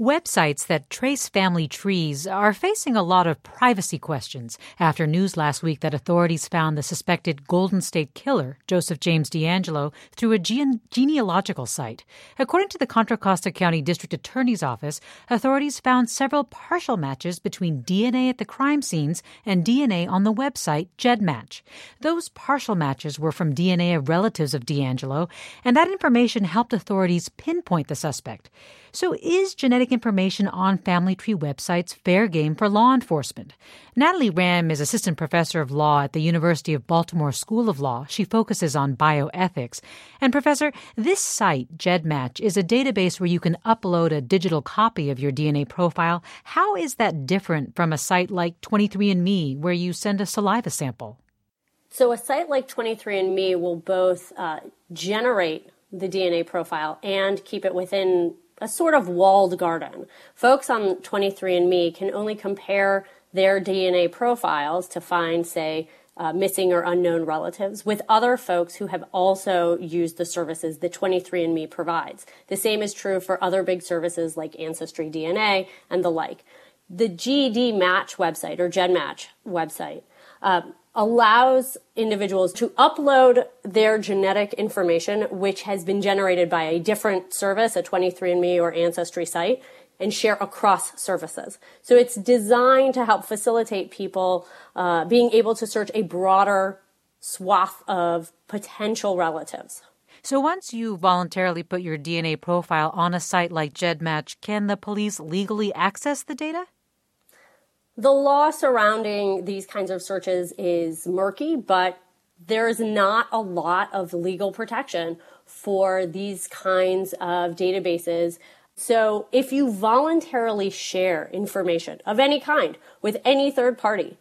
Websites that trace family trees are facing a lot of privacy questions after news last week that authorities found the suspected Golden State Killer, Joseph James DeAngelo, through a genealogical site. According to the Contra Costa County District Attorney's Office, authorities found several partial matches between DNA at the crime scenes and DNA on the website GEDmatch. Those partial matches were from DNA of relatives of DeAngelo, and that information helped authorities pinpoint the suspect. So is genetic information on family tree websites fair game for law enforcement? Natalie Ram is assistant professor of law at the University of Baltimore School of Law. She focuses on bioethics. And Professor, this site, GEDmatch, is a database where you can upload a digital copy of your DNA profile. How is that different from a site like 23andMe, where you send a saliva sample? So a site like 23andMe will both generate the DNA profile and keep it within a sort of walled garden. Folks on 23andMe can only compare their DNA profiles to find, say, missing or unknown relatives with other folks who have also used the services that 23andMe provides. The same is true for other big services like Ancestry DNA and the like. The GEDmatch website or GEDmatch website allows individuals to upload their genetic information, which has been generated by a different service, a 23andMe or Ancestry site, and share across services. So it's designed to help facilitate people being able to search a broader swath of potential relatives. So once you voluntarily put your DNA profile on a site like GEDmatch, can the police legally access the data? The law surrounding these kinds of searches is murky, but there is not a lot of legal protection for these kinds of databases. So if you voluntarily share information of any kind with any third party,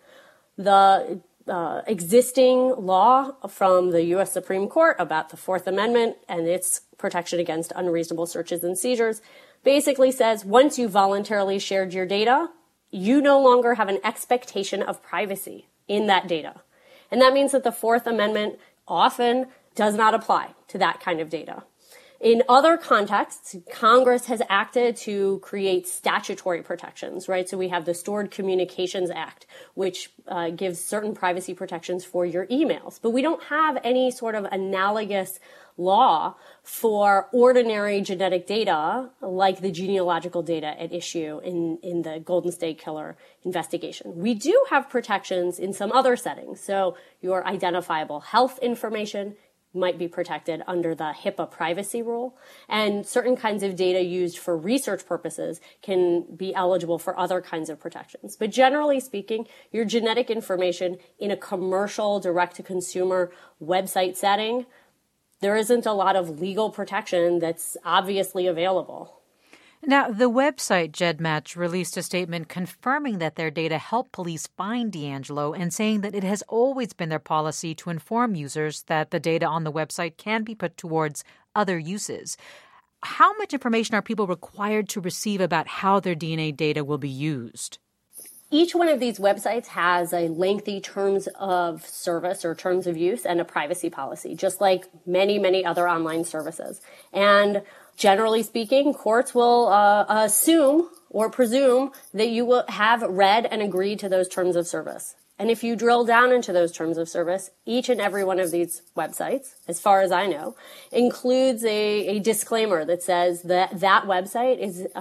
the existing law from the U.S. Supreme Court about the Fourth Amendment and its protection against unreasonable searches and seizures basically says once you voluntarily shared your data, you no longer have an expectation of privacy in that data. And that means that the Fourth Amendment often does not apply to that kind of data. In other contexts, Congress has acted to create statutory protections, right? So we have the Stored Communications Act, which gives certain privacy protections for your emails. But we don't have any sort of analogous law for ordinary genetic data like the genealogical data at issue in the Golden State Killer investigation. We do have protections in some other settings. So your identifiable health information might be protected under the HIPAA privacy rule, and certain kinds of data used for research purposes can be eligible for other kinds of protections. But generally speaking, your genetic information in a commercial direct-to-consumer website setting, there isn't a lot of legal protection that's obviously available. Now, the website GEDmatch released a statement confirming that their data helped police find DeAngelo and saying that it has always been their policy to inform users that the data on the website can be put towards other uses. How much information are people required to receive about how their DNA data will be used? Each one of these websites has a lengthy terms of service or terms of use and a privacy policy, just like many, many other online services. And generally speaking, courts will assume or presume that you will have read and agreed to those terms of service. And if you drill down into those terms of service, each and every one of these websites, as far as I know, includes a disclaimer that says that that website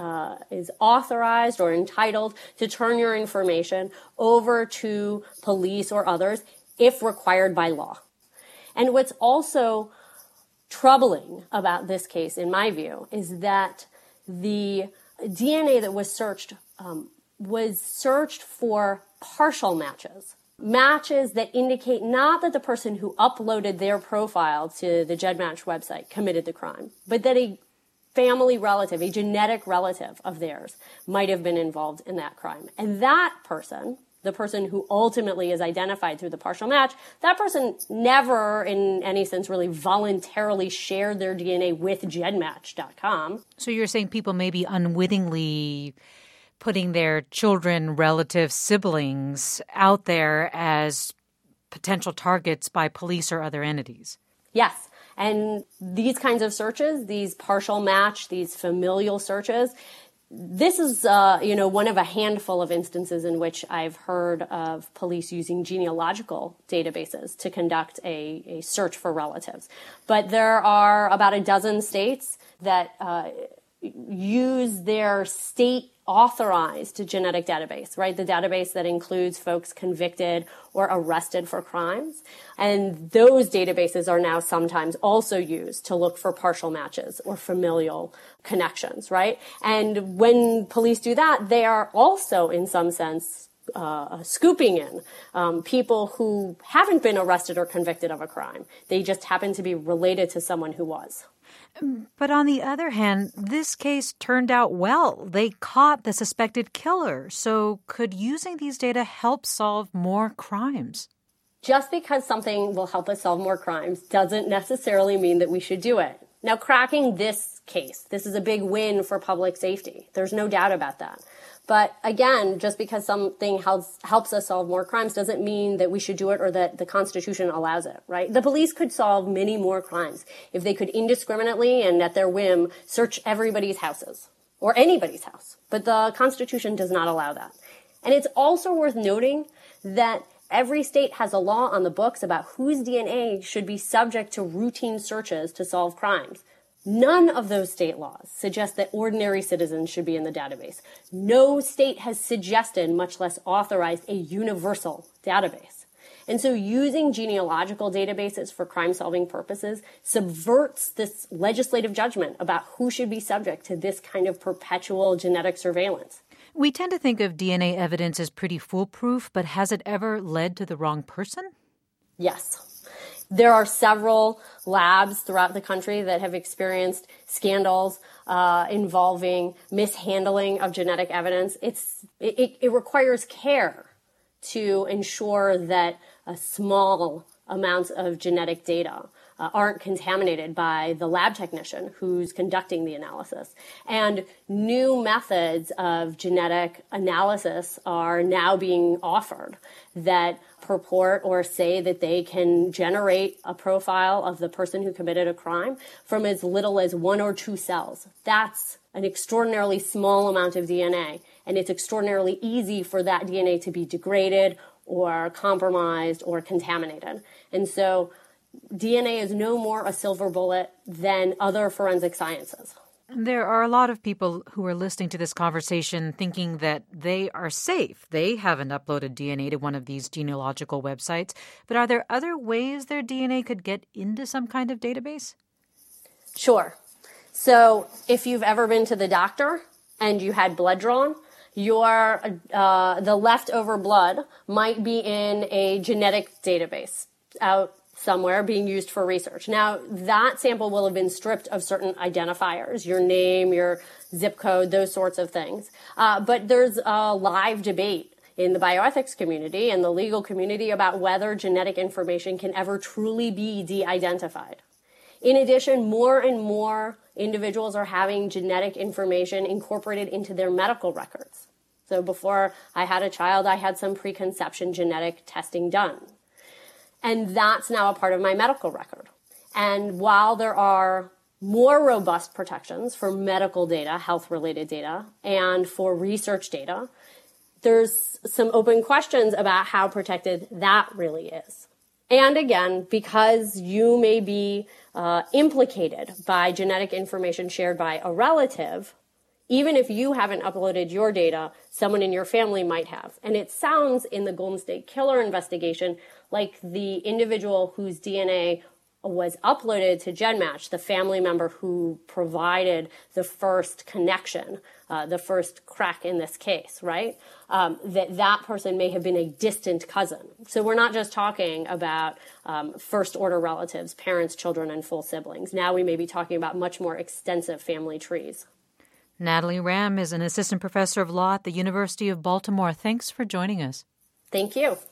is authorized or entitled to turn your information over to police or others if required by law. And what's also troubling about this case, in my view, is that the DNA that was searched for partial matches that indicate not that the person who uploaded their profile to the GEDmatch website committed the crime, but that a family relative, a genetic relative of theirs, might have been involved in that crime. And that person, the person who ultimately is identified through the partial match, that person never, in any sense, really voluntarily shared their DNA with GEDmatch.com. So you're saying people may be unwittingly putting their children, relatives, siblings out there as potential targets by police or other entities. Yes. And these kinds of searches, these partial match, these familial searches, this is, one of a handful of instances in which I've heard of police using genealogical databases to conduct a search for relatives. But there are about a dozen states that use their state-authorized genetic database, right? The database that includes folks convicted or arrested for crimes. And those databases are now sometimes also used to look for partial matches or familial connections, right? And when police do that, they are also, in some sense, scooping in people who haven't been arrested or convicted of a crime. They just happen to be related to someone who was. But on the other hand, this case turned out well. They caught the suspected killer. So could using these data help solve more crimes? Just because something will help us solve more crimes doesn't necessarily mean that we should do it. Now, cracking this case, this is a big win for public safety. There's no doubt about that. But again, just because something helps us solve more crimes doesn't mean that we should do it or that the Constitution allows it, right? The police could solve many more crimes if they could indiscriminately and at their whim search everybody's houses or anybody's house. But the Constitution does not allow that. And it's also worth noting that every state has a law on the books about whose DNA should be subject to routine searches to solve crimes. None of those state laws suggest that ordinary citizens should be in the database. No state has suggested, much less authorized, a universal database. And so using genealogical databases for crime-solving purposes subverts this legislative judgment about who should be subject to this kind of perpetual genetic surveillance. We tend to think of DNA evidence as pretty foolproof, but has it ever led to the wrong person? Yes. There are several labs throughout the country that have experienced scandals involving mishandling of genetic evidence. It requires care to ensure that small amounts of genetic data aren't contaminated by the lab technician who's conducting the analysis. And new methods of genetic analysis are now being offered that purport or say that they can generate a profile of the person who committed a crime from as little as 1 or 2 cells. That's an extraordinarily small amount of DNA, and it's extraordinarily easy for that DNA to be degraded or compromised or contaminated. And so DNA is no more a silver bullet than other forensic sciences. There are a lot of people who are listening to this conversation thinking that they are safe. They haven't uploaded DNA to one of these genealogical websites. But are there other ways their DNA could get into some kind of database? Sure. So if you've ever been to the doctor and you had blood drawn, the leftover blood might be in a genetic database out somewhere being used for research. Now, that sample will have been stripped of certain identifiers, your name, your zip code, those sorts of things. But there's a live debate in the bioethics community and the legal community about whether genetic information can ever truly be de-identified. In addition, more and more individuals are having genetic information incorporated into their medical records. So before I had a child, I had some preconception genetic testing done. And that's now a part of my medical record. And while there are more robust protections for medical data, health-related data, and for research data, there's some open questions about how protected that really is. And again, because you may be implicated by genetic information shared by a relative, even if you haven't uploaded your data, someone in your family might have. And it sounds in the Golden State Killer investigation like the individual whose DNA was uploaded to GenMatch, the family member who provided the first connection, the first crack in this case, right? That person may have been a distant cousin. So we're not just talking about first-order relatives, parents, children, and full siblings. Now we may be talking about much more extensive family trees. Natalie Ram is an assistant professor of law at the University of Baltimore. Thanks for joining us. Thank you.